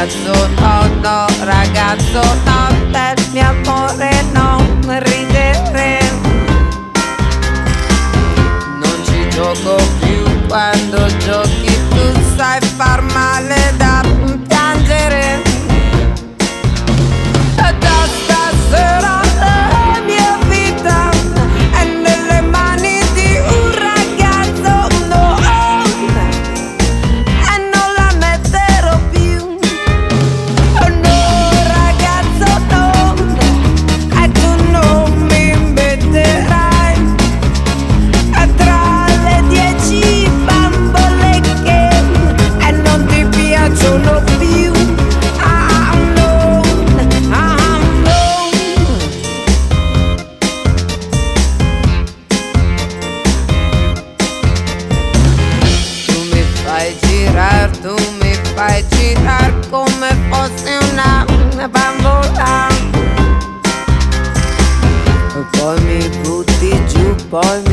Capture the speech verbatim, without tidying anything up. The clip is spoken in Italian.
ragazzo no, no, ragazzo no, del mio amore non ridere. Non ci gioco più, quando giochi tu sai far male da piangere. E da stasera la mia vita è nelle mani di un ragazzo no, e non la metterò più. Oh no, ragazzo no, e tu non mi metterai tra le dieci bambole che e non ti piacciono più. Ah no, ah no. Tu mi fai girar, tu mi fai girar come fosse una bambola. Poi mi butti giù, poi mi